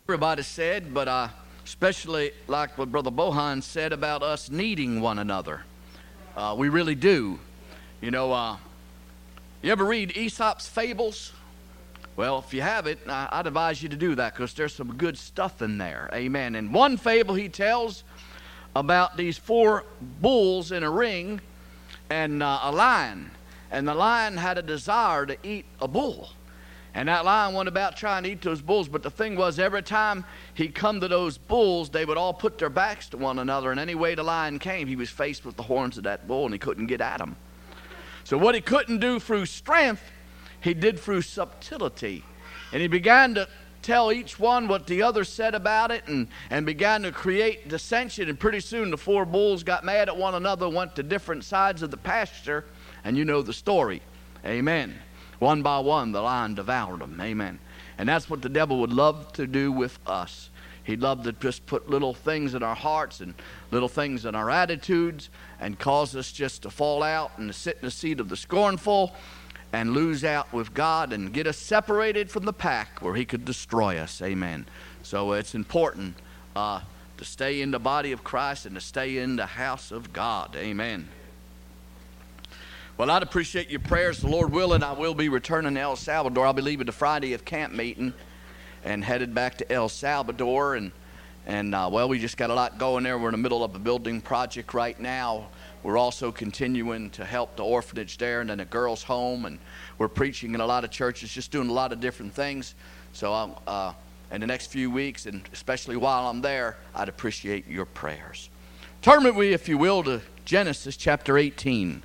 Everybody said, but I especially like what Brother Bohan said about us needing one another. We really do. You know, you ever read Aesop's Fables? Well, if you haven't, I'd advise you to do that because there's some good stuff in there. Amen. In one fable, he tells about these 4 bulls in a ring and a lion. And the lion had a desire to eat a bull. And that lion went about trying to eat those bulls. But the thing was, every time he'd come to those bulls, they would all put their backs to one another. And any way the lion came, he was faced with the horns of that bull, and he couldn't get at him. So what he couldn't do through strength, he did through subtlety. And he began to tell each one what the other said about it and began to create dissension. And pretty soon the 4 bulls got mad at one another, went to different sides of the pasture. And you know the story. Amen. One by one, the lion devoured them. Amen. And that's what the devil would love to do with us. He'd love to just put little things in our hearts and little things in our attitudes and cause us just to fall out and to sit in the seat of the scornful and lose out with God and get us separated from the pack where he could destroy us. Amen. So it's important to stay in the body of Christ and to stay in the house of God. Amen. Well, I'd appreciate your prayers. The Lord willing, I will be returning to El Salvador. I'll be leaving the Friday of camp meeting and headed back to El Salvador. And well, we just got a lot going there. We're in the middle of a building project right now. We're also continuing to help the orphanage there and then a girls' home. And we're preaching in a lot of churches, just doing a lot of different things. So in the next few weeks, and especially while I'm there, I'd appreciate your prayers. Turn with me, if you will, to Genesis chapter 18.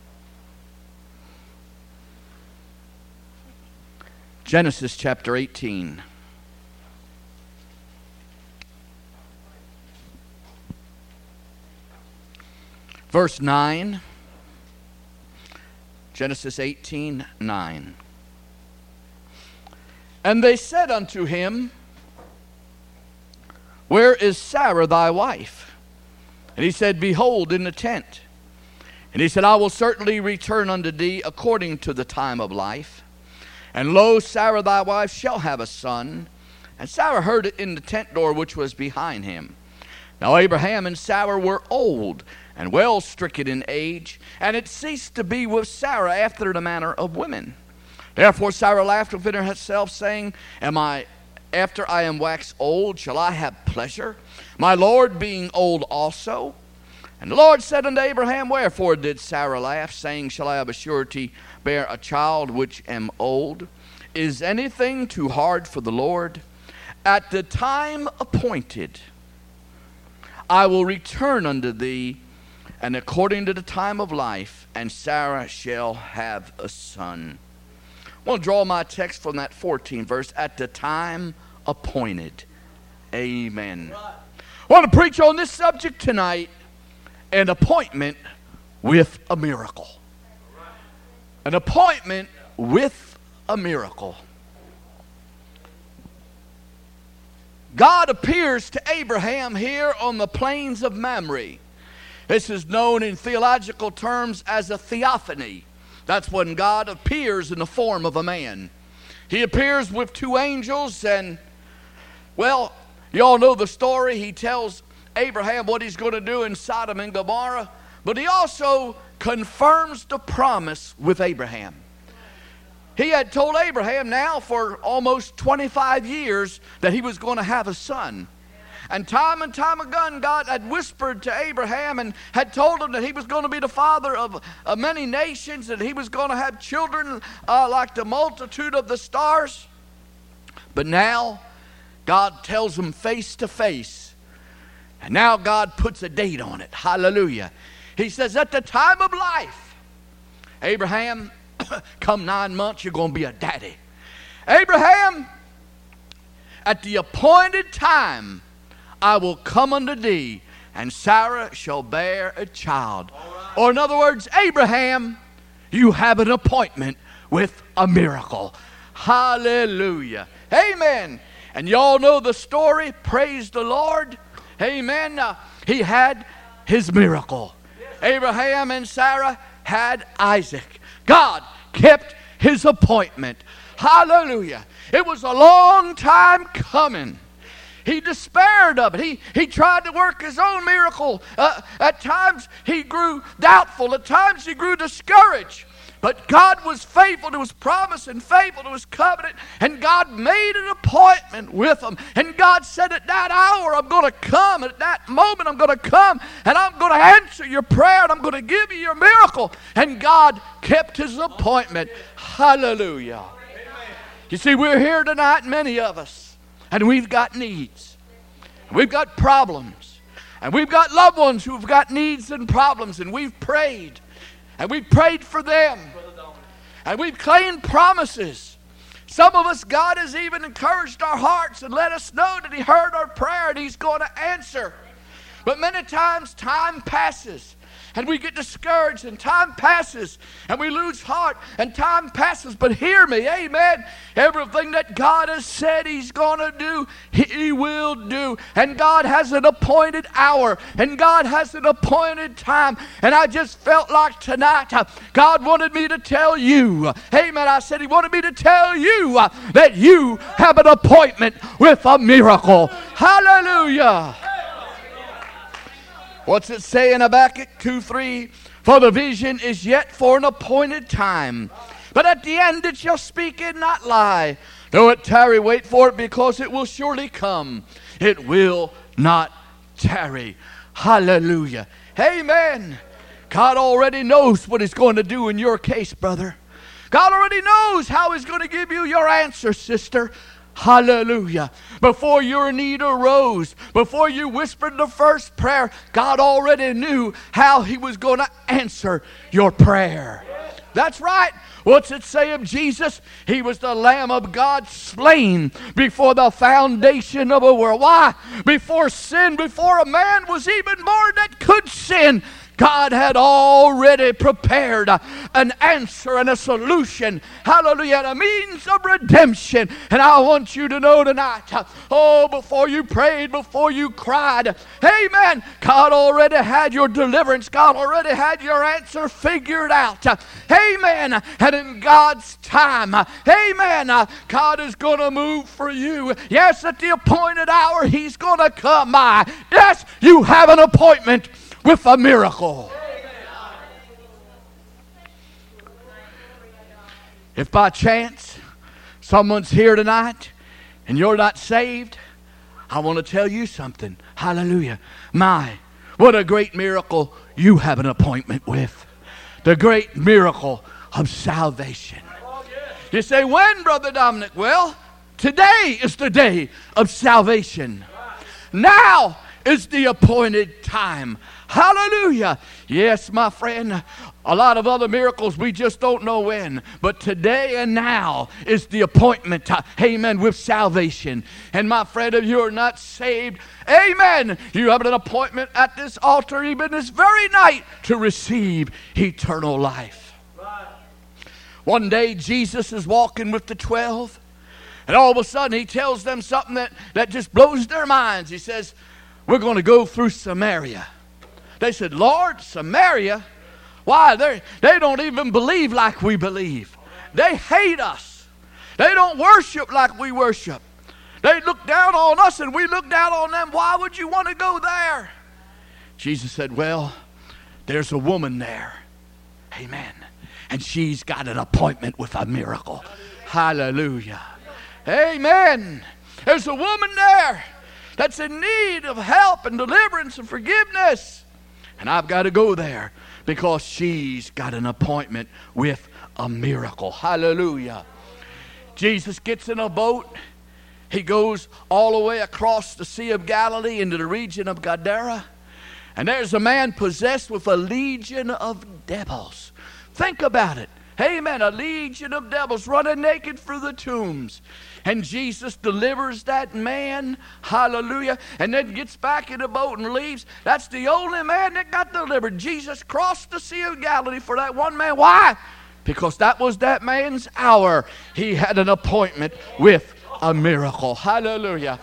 Genesis chapter 18. Verse 9. Genesis 18:9. And they said unto him, Where is Sarah thy wife? And he said, Behold, in the tent. And he said, I will certainly return unto thee according to the time of life. And lo, Sarah thy wife shall have a son. And Sarah heard it in the tent door which was behind him. Now Abraham and Sarah were old and well stricken in age, and it ceased to be with Sarah after the manner of women. Therefore Sarah laughed within herself, saying, After I am waxed old, shall I have pleasure, my Lord being old also? And the Lord said unto Abraham, Wherefore did Sarah laugh, saying, Shall I of a surety bear a child which am old? Is anything too hard for the Lord? At the time appointed, I will return unto thee, and according to the time of life, and Sarah shall have a son. I want to draw my text from that 14th verse, at the time appointed. Amen. I want to preach on this subject tonight, an appointment with a miracle. An appointment with a miracle. God appears to Abraham here on the plains of Mamre. This is known in theological terms as a theophany. That's when God appears in the form of a man. He appears with 2 angels, and, well, you all know the story. He tells Abraham what he's going to do in Sodom and Gomorrah, but he also confirms the promise with Abraham. He had told Abraham now for almost 25 years that he was going to have a son. And time again, God had whispered to Abraham and had told him that he was going to be the father of many nations, and he was going to have children like the multitude of the stars. But now, God tells him face to face. And now God puts a date on it. Hallelujah. He says, at the time of life, Abraham, come 9 months, you're going to be a daddy. Abraham, at the appointed time, I will come unto thee, and Sarah shall bear a child. Right. Or in other words, Abraham, you have an appointment with a miracle. Hallelujah. Amen. And y'all know the story. Praise the Lord. Amen. He had his miracle. Abraham and Sarah had Isaac. God kept his appointment. Hallelujah. It was a long time coming. he despaired of it. He tried to work his own miracle. At times he grew doubtful. At times he grew discouraged. But God was faithful to His promise and faithful to His covenant. And God made an appointment with him. And God said, at that hour I'm going to come. At that moment I'm going to come. And I'm going to answer your prayer. And I'm going to give you your miracle. And God kept His appointment. Hallelujah. You see, we're here tonight, many of us. And we've got needs. We've got problems. And we've got loved ones who've got needs and problems. And we've prayed. And we've prayed for them. And we've claimed promises. Some of us, God has even encouraged our hearts and let us know that He heard our prayer and He's going to answer. But many times time passes. And we get discouraged, and time passes, and we lose heart, and time passes. But hear me, amen. Everything that God has said He's going to do, He will do. And God has an appointed hour, and God has an appointed time. And I just felt like tonight, God wanted me to tell you, amen. I said He wanted me to tell you that you have an appointment with a miracle. Hallelujah. What's it say in Habakkuk 2:3? For the vision is yet for an appointed time, but at the end it shall speak and not lie. Though it tarry, wait for it, because it will surely come. It will not tarry. Hallelujah. Amen. God already knows what He's going to do in your case, brother. God already knows how He's going to give you your answer, sister. Hallelujah. Before your need arose, before you whispered the first prayer, God already knew how He was going to answer your prayer. That's right. What's it say of Jesus? He was the Lamb of God slain before the foundation of the world. Why? Before sin, before a man was even born that could sin, God had already prepared an answer and a solution. Hallelujah. And a means of redemption. And I want you to know tonight, before you prayed, before you cried, amen, God already had your deliverance. God already had your answer figured out. Amen. And in God's time, amen, God is going to move for you. Yes, at the appointed hour, He's going to come by. Yes, you have an appointment with a miracle. If by chance someone's here tonight and you're not saved, I want to tell you something. Hallelujah. What a great miracle you have an appointment with. The great miracle of salvation. You say, when, Brother Dominic? Well, today is the day of salvation. Now is the appointed time. Hallelujah. Yes, my friend, a lot of other miracles we just don't know when. But today and now is the appointment, amen, with salvation. And my friend, if you're not saved, amen, you have an appointment at this altar even this very night to receive eternal life. Right. One day Jesus is walking with the 12, and all of a sudden He tells them something that just blows their minds. He says, we're going to go through Samaria. They said, Lord, Samaria? Why? They don't even believe like we believe. They hate us. They don't worship like we worship. They look down on us and we look down on them. Why would you want to go there? Jesus said, well, there's a woman there. Amen. And she's got an appointment with a miracle. Hallelujah. Amen. There's a woman there that's in need of help and deliverance and forgiveness. And I've got to go there because she's got an appointment with a miracle. Hallelujah. Jesus gets in a boat. He goes all the way across the Sea of Galilee into the region of Gadara. And there's a man possessed with a legion of devils. Think about it. Amen. A legion of devils running naked through the tombs. And Jesus delivers that man. Hallelujah. And then gets back in the boat and leaves. That's the only man that got delivered. Jesus crossed the Sea of Galilee for that one man. Why? Because that was that man's hour. He had an appointment with a miracle. Hallelujah.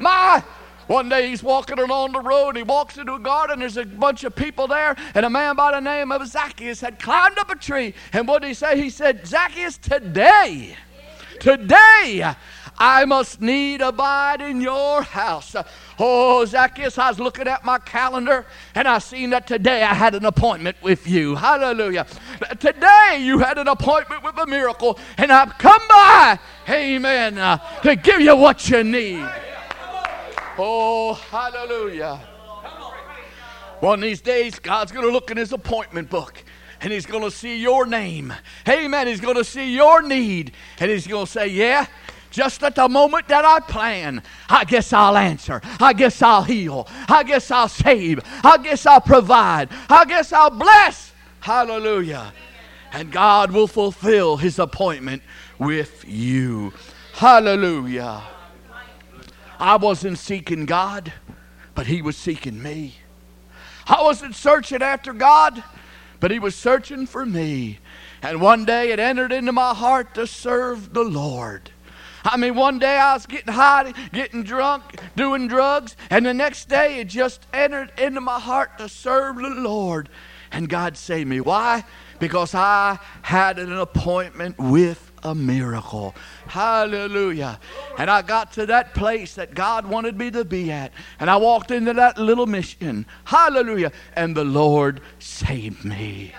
One day he's walking along the road. He walks into a garden. There's a bunch of people there. And a man by the name of Zacchaeus had climbed up a tree. And what did he say? He said, Zacchaeus, today I must need abide in your house. Oh, Zacchaeus, I was looking at my calendar and I seen that today I had an appointment with you. Hallelujah. Today you had an appointment with a miracle, and I've come by, amen, to give you what you need. Oh, hallelujah. One of these days, God's going to look in his appointment book, and he's going to see your name. Amen. He's going to see your need, and he's going to say, yeah, just at the moment that I plan, I guess I'll answer. I guess I'll heal. I guess I'll save. I guess I'll provide. I guess I'll bless. Hallelujah. And God will fulfill his appointment with you. Hallelujah. I wasn't seeking God, but he was seeking me. I wasn't searching after God, but he was searching for me. And one day it entered into my heart to serve the Lord. I mean, one day I was getting high, getting drunk, doing drugs, and the next day it just entered into my heart to serve the Lord. And God saved me. Why? Because I had an appointment with a miracle. Hallelujah. And I got to that place that God wanted me to be at. And I walked into that little mission. Hallelujah. And the Lord saved me.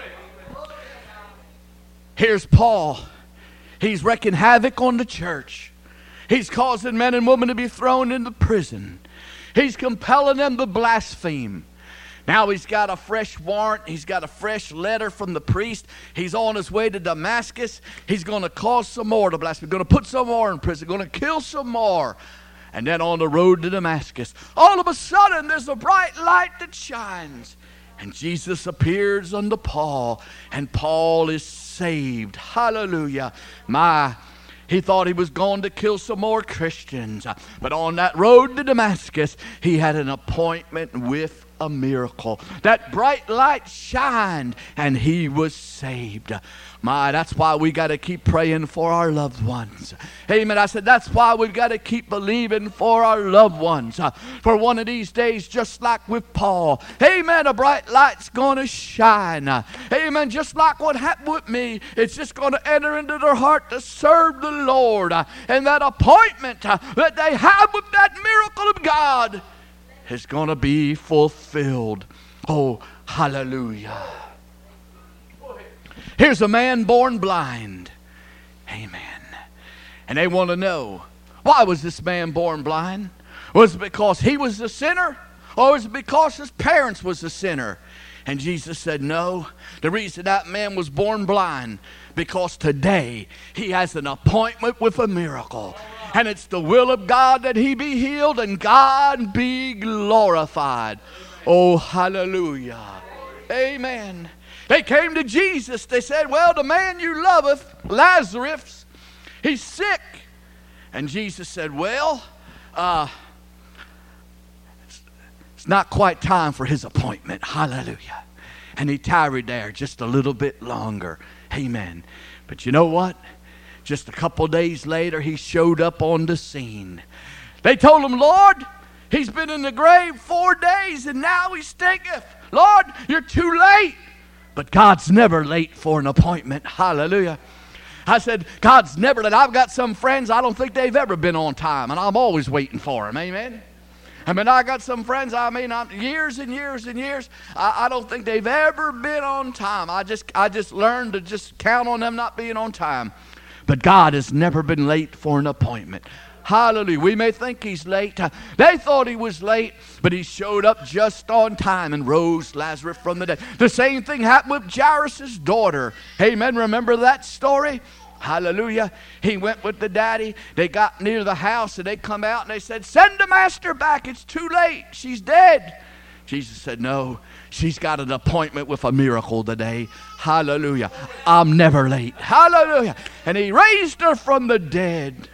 Here's Paul. He's wreaking havoc on the church. He's causing men and women to be thrown into prison. He's compelling them to blaspheme. Now he's got a fresh warrant. He's got a fresh letter from the priest. He's on his way to Damascus. He's going to cause some more to blaspheme. He's going to put some more in prison. Going to kill some more. And then on the road to Damascus, all of a sudden there's a bright light that shines. And Jesus appears unto Paul, and Paul is saved. Hallelujah. He thought he was going to kill some more Christians. But on that road to Damascus, he had an appointment with a miracle. That bright light shined, and he was saved. That's why we got to keep praying for our loved ones. Amen. I said that's why we've got to keep believing for our loved ones. For one of these days, just like with Paul, amen, a bright light's going to shine. Amen. Just like what happened with me, it's just going to enter into their heart to serve the Lord. And that appointment that they have with that miracle of God is going to be fulfilled. Oh, hallelujah. Here's a man born blind. Amen. And they want to know, why was this man born blind? Was it because he was a sinner? Or was it because his parents was a sinner? And Jesus said, no. The reason that man was born blind, because today he has an appointment with a miracle. And it's the will of God that he be healed and God be glorified. Oh, hallelujah. Amen. They came to Jesus. They said, well, the man you loveth, Lazarus, he's sick. And Jesus said, well, it's not quite time for his appointment. Hallelujah. And he tarried there just a little bit longer. Amen. But you know what? Just a couple days later, he showed up on the scene. They told him, Lord, he's been in the grave 4 days and now he stinketh. Lord, you're too late. But God's never late for an appointment. Hallelujah. I said, God's never late. I've got some friends, I don't think they've ever been on time, and I'm always waiting for them. Amen. I mean, I got some friends, years and years and years, I don't think they've ever been on time. I just learned to just count on them not being on time. But God has never been late for an appointment. Hallelujah. We may think he's late. They thought he was late, but he showed up just on time and rose Lazarus from the dead. The same thing happened with Jairus' daughter. Amen. Remember that story? Hallelujah. He went with the daddy. They got near the house and they come out and they said, send the master back. It's too late. She's dead. Jesus said, no, she's got an appointment with a miracle today. Hallelujah. I'm never late. Hallelujah. And he raised her from the dead.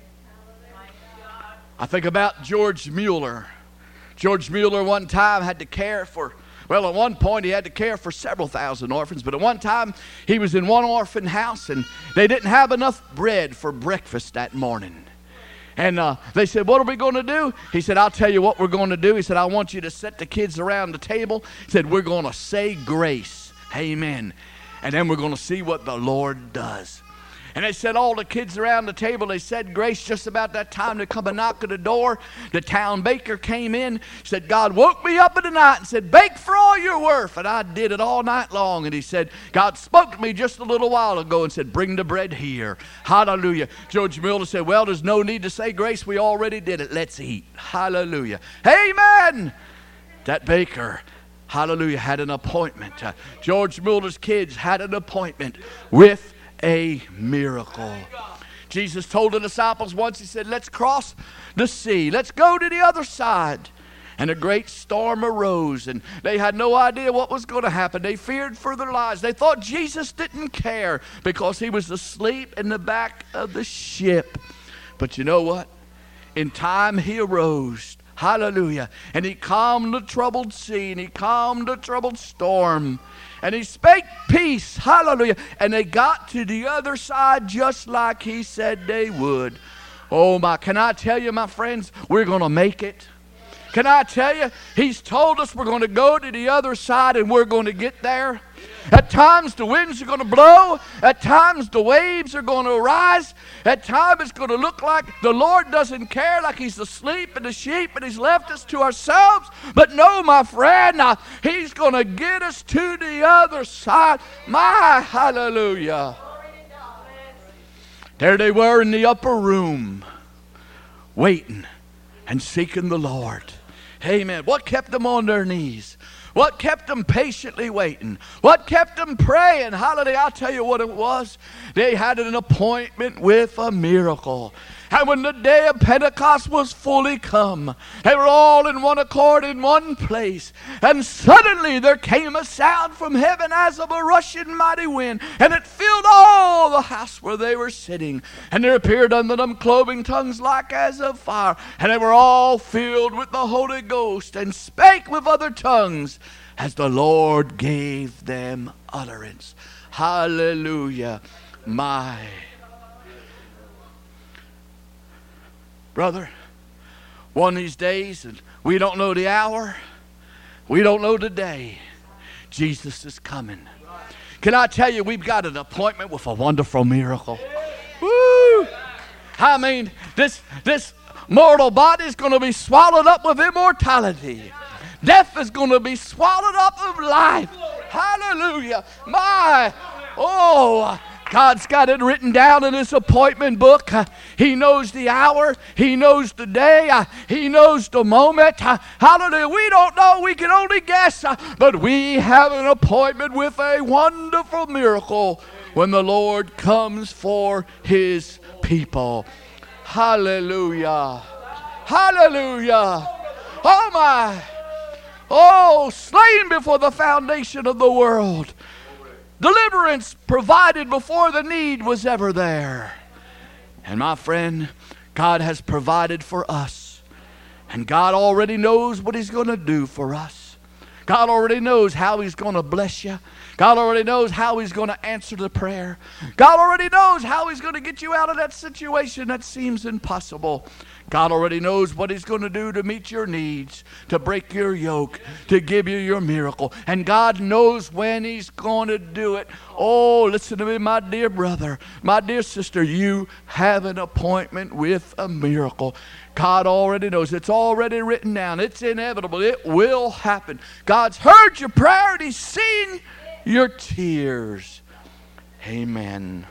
I think about George Mueller. George Mueller one time had to care for, well, at one point he had to care for several thousand orphans, but at one time he was in one orphan house and they didn't have enough bread for breakfast that morning. And they said, what are we going to do? He said, I'll tell you what we're going to do. He said, I want you to set the kids around the table. He said, we're going to say grace. Amen. And then we're going to see what the Lord does. And they said all the kids around the table, they said grace just about that time to come and knock at the door. The town baker came in, said, God woke me up in the night and said, bake for all you're worth. And I did it all night long. And he said, God spoke to me just a little while ago and said, bring the bread here. Hallelujah. George Mueller said, well, there's no need to say grace. We already did it. Let's eat. Hallelujah. Amen. That baker, hallelujah, had an appointment. George Mueller's kids had an appointment with a miracle. Jesus told the disciples once, he said, let's cross the sea. Let's go to the other side. And a great storm arose, and they had no idea what was going to happen. They feared for their lives. They thought Jesus didn't care because he was asleep in the back of the ship. But you know what? In time he arose. Hallelujah. And he calmed the troubled sea, and he calmed the troubled storm. And he spake peace. Hallelujah. And they got to the other side just like he said they would. Oh my, can I tell you, my friends, we're going to make it. Can I tell you, he's told us we're going to go to the other side and we're going to get there. At times the winds are going to blow. At times the waves are going to arise. At times it's going to look like the Lord doesn't care, like he's asleep in the sheep and he's left us to ourselves. But no, my friend, he's going to get us to the other side. My hallelujah. There they were in the upper room, waiting and seeking the Lord. Amen. What kept them on their knees? What kept them patiently waiting? What kept them praying? Hallelujah. I'll tell you what it was. They had an appointment with a miracle. And when the day of Pentecost was fully come, they were all in one accord in one place. And suddenly there came a sound from heaven as of a rushing mighty wind, and it filled all the house where they were sitting. And there appeared unto them cloven tongues like as of fire. And they were all filled with the Holy Ghost, and spake with other tongues as the Lord gave them utterance. Hallelujah. My brother, one of these days, and we don't know the hour, we don't know the day, Jesus is coming. Can I tell you, we've got an appointment with a wonderful miracle. Woo! I mean, this mortal body is going to be swallowed up with immortality. Death is going to be swallowed up with life. Hallelujah. God's got it written down in his appointment book. He knows the hour. He knows the day. He knows the moment. Hallelujah. We don't know. We can only guess. But we have an appointment with a wonderful miracle when the Lord comes for his people. Hallelujah. Hallelujah. Oh my. Oh, slain before the foundation of the world. Deliverance provided before the need was ever there. And my friend, God has provided for us. And God already knows what he's going to do for us. God already knows how he's going to bless you. God already knows how he's going to answer the prayer. God already knows how he's going to get you out of that situation that seems impossible. God already knows what he's going to do to meet your needs, to break your yoke, to give you your miracle. And God knows when he's going to do it. Oh, listen to me, my dear brother, my dear sister. You have an appointment with a miracle. God already knows. It's already written down. It's inevitable. It will happen. God's heard your prayer and he's seen your tears. Amen.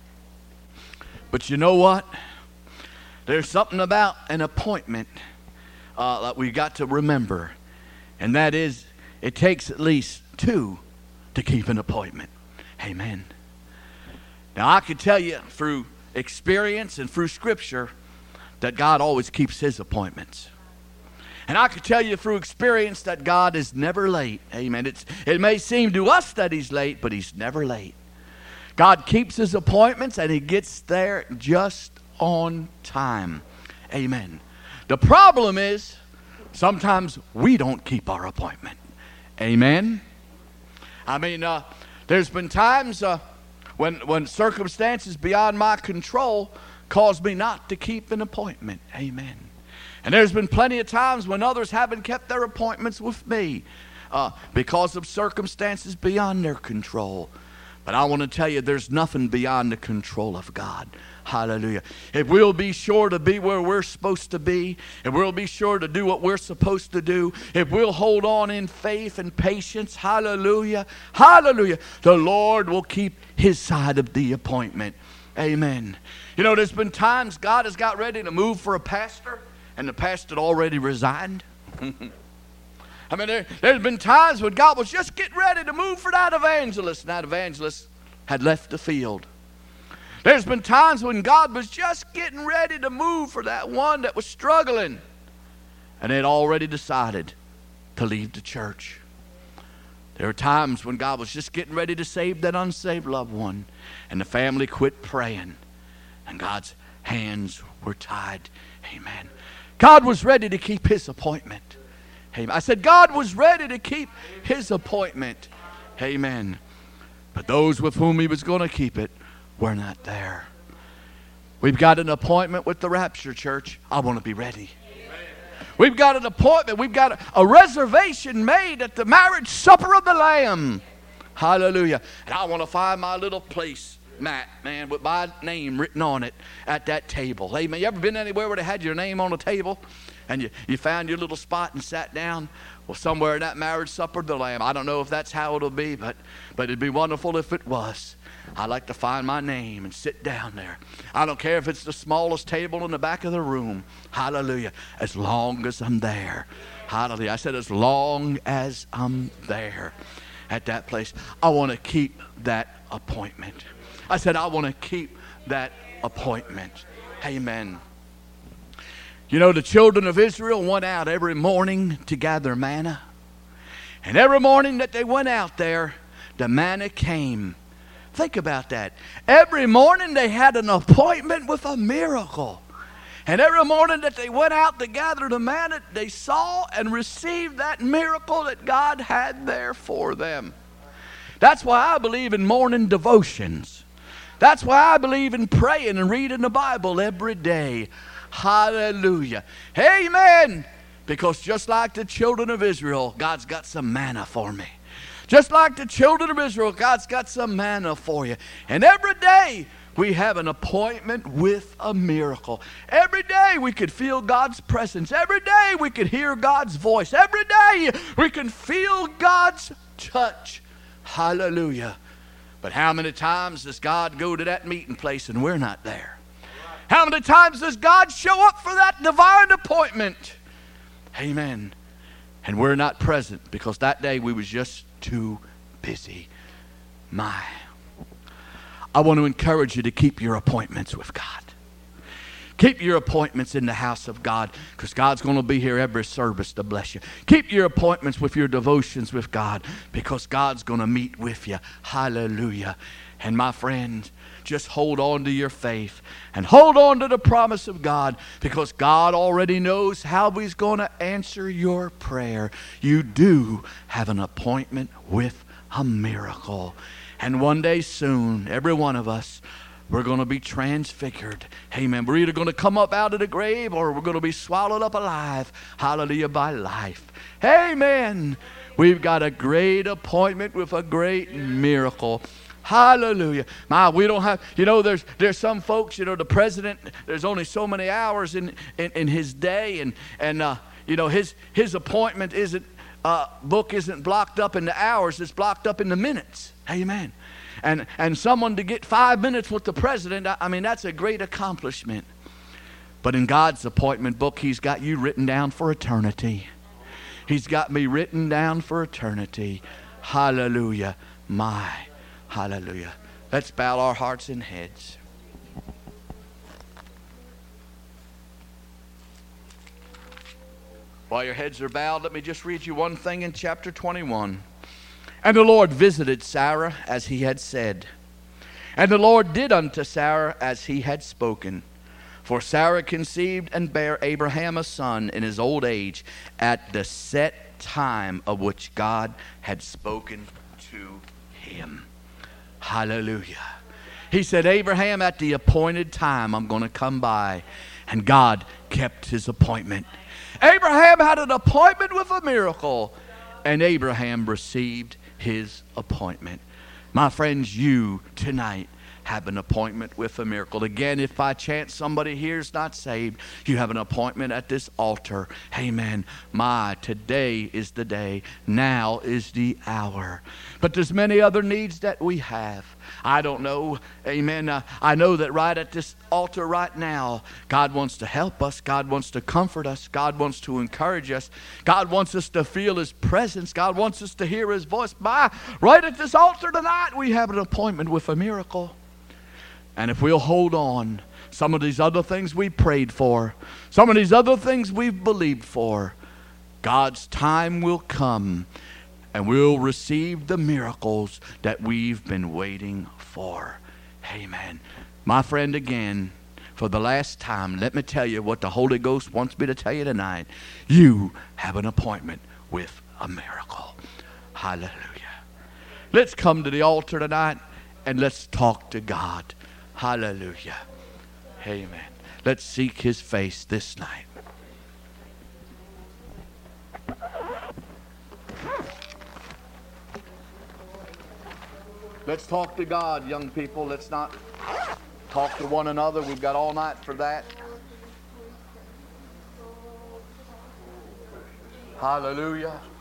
But you know what? There's something about an appointment that we got to remember. And that is, it takes at least two to keep an appointment. Amen. Now, I can tell you through experience and through Scripture that God always keeps his appointments. And I can tell you through experience that God is never late. Amen. It may seem to us that he's late, but he's never late. God keeps his appointments and he gets there just on time. Amen. The problem is sometimes we don't keep our appointment. Amen. I mean, there's been times when circumstances beyond my control cause me not to keep an appointment. Amen. And there's been plenty of times when others haven't kept their appointments with me because of circumstances beyond their control. But I want to tell you, there's nothing beyond the control of God. Hallelujah. If we'll be sure to be where we're supposed to be, if we'll be sure to do what we're supposed to do, if we'll hold on in faith and patience, hallelujah, hallelujah, the Lord will keep His side of the appointment. Amen. You know, there's been times God has got ready to move for a pastor, and the pastor had already resigned. I mean, there's been times when God was just getting ready to move for that evangelist, and that evangelist had left the field. There's been times when God was just getting ready to move for that one that was struggling, and they had already decided to leave the church. There were times when God was just getting ready to save that unsaved loved one, and the family quit praying, and God's hands were tied. Amen. God was ready to keep His appointment. Amen. I said God was ready to keep His appointment. Amen. But those with whom He was going to keep it were not there. We've got an appointment with the rapture, church. I want to be ready. We've got an appointment. We've got a reservation made at the marriage supper of the Lamb. Hallelujah. And I want to find my little place, Matt, man, with my name written on it at that table. Amen. You ever been anywhere where they had your name on a table and you found your little spot and sat down? Well, somewhere in that marriage supper of the Lamb. I don't know if that's how it'll be, but it'd be wonderful if it was. I like to find my name and sit down there. I don't care if it's the smallest table in the back of the room. Hallelujah. As long as I'm there. Hallelujah. I said as long as I'm there at that place. I want to keep that appointment. I said I want to keep that appointment. Amen. You know, the children of Israel went out every morning to gather manna. And every morning that they went out there, the manna came. Think about that. Every morning they had an appointment with a miracle. And every morning that they went out to gather the manna, they saw and received that miracle that God had there for them. That's why I believe in morning devotions. That's why I believe in praying and reading the Bible every day. Hallelujah. Amen. Because just like the children of Israel, God's got some manna for me. Just like the children of Israel, God's got some manna for you. And every day we have an appointment with a miracle. Every day we could feel God's presence. Every day we could hear God's voice. Every day we can feel God's touch. Hallelujah. But how many times does God go to that meeting place and we're not there? How many times does God show up for that divine appointment? Amen. And we're not present because that day we was just too busy. I want to encourage you to keep your appointments with God. Keep your appointments in the house of God because God's going to be here every service to bless you. Keep your appointments with your devotions with God because God's going to meet with you. Hallelujah. And my friend, just hold on to your faith and hold on to the promise of God because God already knows how He's going to answer your prayer. You do have an appointment with a miracle. And one day soon, every one of us, we're going to be transfigured. Amen. We're either going to come up out of the grave or we're going to be swallowed up alive. Hallelujah, by life. Amen. We've got a great appointment with a great miracle. Hallelujah. We don't have, there's some folks, the president, there's only so many hours in his day and his appointment book isn't blocked up in the hours, it's blocked up in the minutes. Amen. And someone to get 5 minutes with the president, that's a great accomplishment. But in God's appointment book, He's got you written down for eternity. He's got me written down for eternity. Hallelujah. Hallelujah. Let's bow our hearts and heads. While your heads are bowed, let me just read you one thing in chapter 21. And the Lord visited Sarah as He had said. And the Lord did unto Sarah as He had spoken. For Sarah conceived and bare Abraham a son in his old age at the set time of which God had spoken to him. Hallelujah. He said, Abraham, at the appointed time I'm going to come by. And God kept His appointment. Abraham had an appointment with a miracle. And Abraham received his appointment. My friends, you tonight have an appointment with a miracle. Again, if by chance somebody here is not saved, you have an appointment at this altar. Amen. Today is the day. Now is the hour. But there's many other needs that we have. I don't know. Amen. I know that right at this altar right now, God wants to help us. God wants to comfort us. God wants to encourage us. God wants us to feel His presence. God wants us to hear His voice. Right at this altar tonight, we have an appointment with a miracle. And if we'll hold on, some of these other things we prayed for, some of these other things we've believed for, God's time will come and we'll receive the miracles that we've been waiting for. Amen. My friend, again, for the last time, let me tell you what the Holy Ghost wants me to tell you tonight. You have an appointment with a miracle. Hallelujah. Let's come to the altar tonight and let's talk to God. Hallelujah. Amen. Let's seek His face this night. Let's talk to God, young people. Let's not talk to one another. We've got all night for that. Hallelujah.